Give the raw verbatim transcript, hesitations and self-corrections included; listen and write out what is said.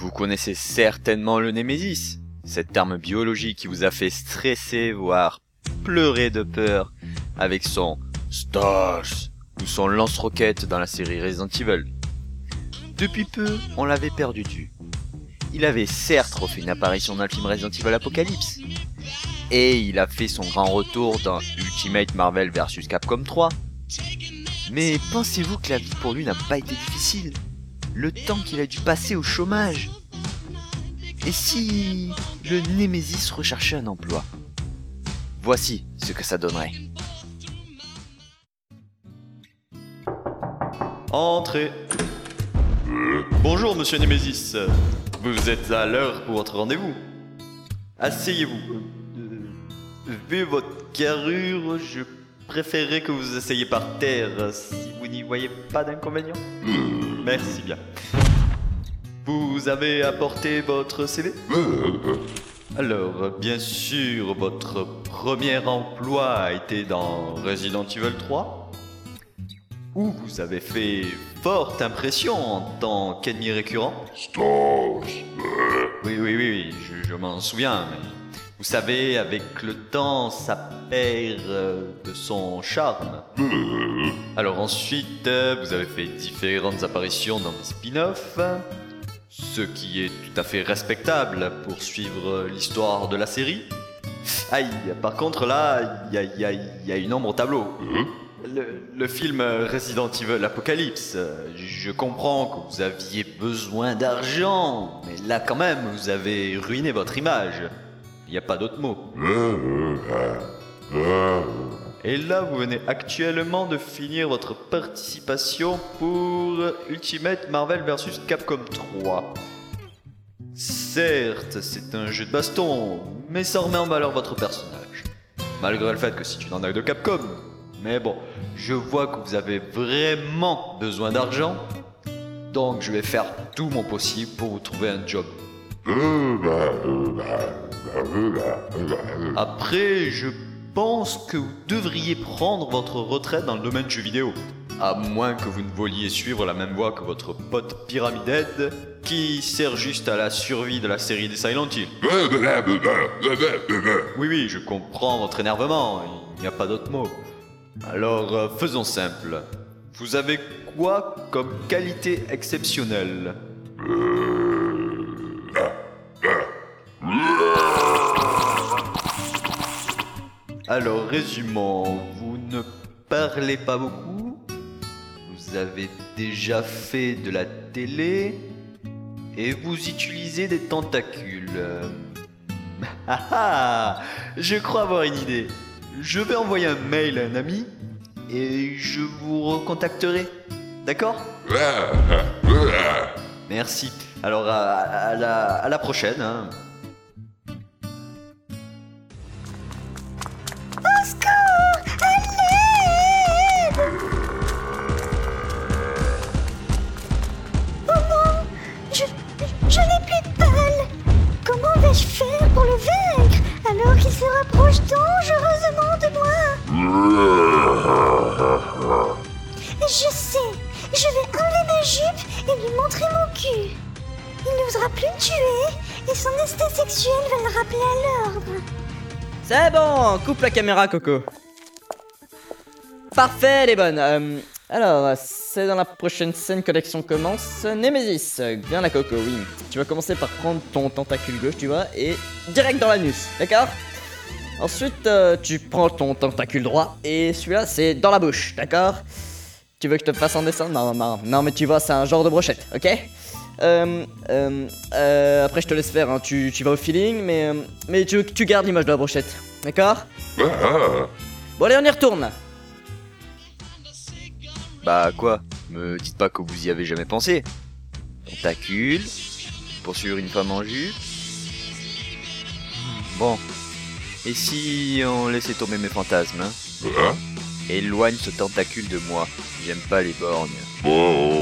Vous connaissez certainement le Némésis, cette arme biologique qui vous a fait stresser, voire pleurer de peur, avec son Stars ou son lance-roquette dans la série Resident Evil. Depuis peu, on l'avait perdu de vue. Il avait certes refait une apparition dans le film Resident Evil Apocalypse, et il a fait son grand retour dans Ultimate Marvel versus. Capcom trois. Mais pensez-vous que la vie pour lui n'a pas été difficile ? Le temps qu'il a dû passer au chômage ? Et si le Némésis recherchait un emploi ? Voici ce que ça donnerait. Entrez. Bonjour monsieur Némésis. Vous êtes à l'heure pour votre rendez-vous. Asseyez-vous. Euh, vu votre carrure, je préférerais que vous vous asseyez par terre si vous n'y voyez pas d'inconvénient. Merci bien. Vous avez apporté votre C V ? Alors, bien sûr, votre premier emploi a été dans Resident Evil trois, où vous avez fait forte impression en tant qu'ennemi récurrent. Oui, oui, oui, oui, je, je m'en souviens, mais vous savez, avec le temps, ça perd euh, de son charme. Alors ensuite, euh, vous avez fait différentes apparitions dans des spin-offs, ce qui est tout à fait respectable pour suivre l'histoire de la série. Aïe, par contre là, il y a, y a, y a une ombre au tableau. Le, le film Resident Evil Apocalypse, je comprends que vous aviez besoin d'argent, mais là quand même, vous avez ruiné votre image. Il n'y a pas d'autre mot. Et là, vous venez actuellement de finir votre participation pour Ultimate Marvel versus. Capcom trois. Certes, c'est un jeu de baston, mais ça remet en valeur votre personnage. Malgré le fait que c'est une arnaque de Capcom. Mais bon, je vois que vous avez vraiment besoin d'argent, donc je vais faire tout mon possible pour vous trouver un job. Après, je pense que vous devriez prendre votre retraite dans le domaine du jeu vidéo. À moins que vous ne vouliez suivre la même voie que votre pote Pyramid Head, qui sert juste à la survie de la série des Silent Hill. Oui, oui, je comprends votre énervement, il n'y a pas d'autre mot. Alors, euh, faisons simple. Vous avez quoi comme qualité exceptionnelle ? Alors, résumons. Vous ne parlez pas beaucoup. Vous avez déjà fait de la télé. Et vous utilisez des tentacules. Ah ah ! Je crois avoir une idée. Je vais envoyer un mail à un ami et je vous recontacterai. D'accord ? Merci. Alors à, à, la, à la prochaine. Hein. Au secours ! À l'aide ! Oh non ! Je, je n'ai plus de balle. Comment vais-je faire pour le vaincre alors qu'il se rapproche dangereusement de moi? Je sais, je vais enlever ma jupe et lui montrer mon cul. Il n'osera plus me tuer et son instinct sexuel va le rappeler à l'ordre. C'est bon, coupe la caméra, Coco. Parfait, elle est bonne. Euh, alors, c'est dans la prochaine scène que l'action commence. Némésis, bien la Coco, oui. Tu vas commencer par prendre ton tentacule gauche, tu vois, et direct dans l'anus, d'accord ? Ensuite, euh, tu prends ton tentacule droit, et celui-là, c'est dans la bouche, d'accord ? Tu veux que je te fasse en dessin ? Non, non, non, mais tu vois, c'est un genre de brochette, ok ? Euh, euh, euh, après, je te laisse faire, hein. tu, tu vas au feeling, mais, euh, mais tu, tu gardes l'image de la brochette, d'accord ? Bon, allez, on y retourne. Bah quoi ? Me dites pas que vous y avez jamais pensé. Tentacule, poursuivre une femme en jupe. Bon, et si on laissait tomber mes fantasmes, hein ? Éloigne ce tentacule de moi, j'aime pas les borgnes.